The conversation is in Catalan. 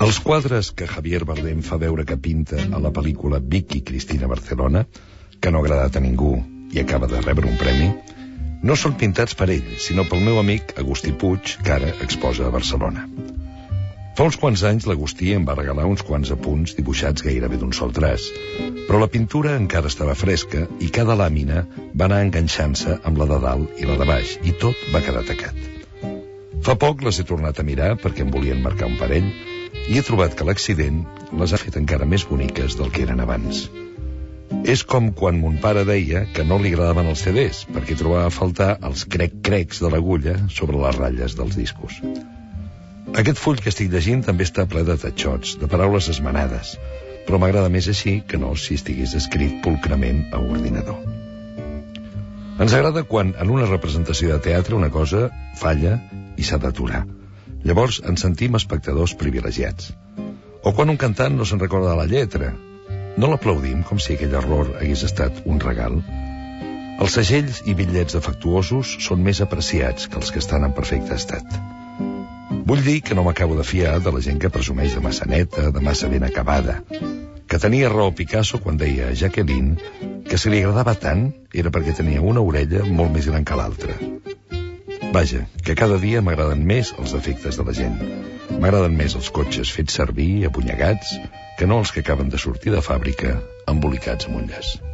Els quadres que Javier Bardem fa veure que pinta a la pel·lícula Vicky Cristina Barcelona, que no ha agradat a ningú i acaba de rebre un premi, no són pintats per ell, sinó pel meu amic Agustí Puig, que ara exposa a Barcelona. Fa uns quants anys l'Agustí em va regalar uns quants apunts dibuixats gairebé d'un sol traç, però la pintura encara estava fresca i cada làmina va anar enganxant-se amb la de dalt i la de baix, i tot va quedar tacat. Fa poc les he tornat a mirar perquè em volien marcar un parell i he trobat que l'accident les ha fet encara més boniques del que eren abans. És com quan mon pare deia que no li agradaven els CDs perquè trobava a faltar els crec-crecs de l'agulla sobre les ratlles dels discos. Aquest full que estic llegint també està ple de tatxots, de paraules esmenades, però m'agrada més així que no si estigués escrit pulcrament a ordinador. Ens agrada quan en una representació de teatre una cosa falla i s'ha d'aturar. Llavors ens sentim espectadors privilegiats. O quan un cantant no se'n recorda de la lletra. No l'aplaudim com si aquell error hagués estat un regal. Els segells i bitllets defectuosos són més apreciats que els que estan en perfecte estat. Vull dir que no m'acabo de fiar de la gent que presumeix de massa neta, de massa ben acabada. Que tenia raó Picasso quan deia a Jacqueline que si li agradava tant era perquè tenia una orella molt més gran que l'altra. Vaja, que cada dia m'agraden més els defectes de la gent. M'agraden més els cotxes fets servir, apunyegats, que no els que acaben de sortir de fàbrica embolicats amb un llaç.